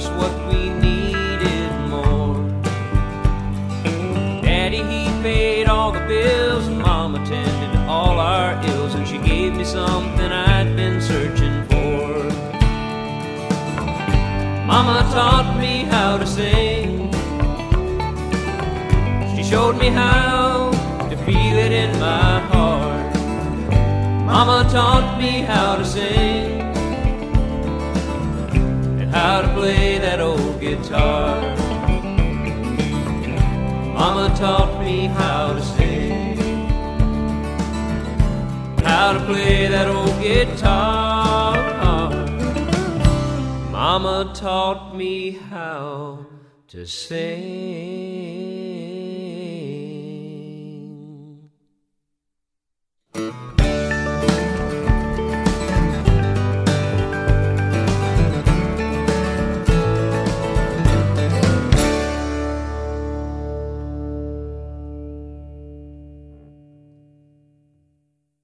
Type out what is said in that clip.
us what we needed more. Daddy, he paid all the bills, and Mama tended to all our ills, and she gave me something I'd been searching for. Mama taught me how to sing. She showed me how to feel it in my heart. Mama taught me how to sing and how to play that old guitar. Mama taught me how to sing, how to play that old guitar. Mama taught me how to sing.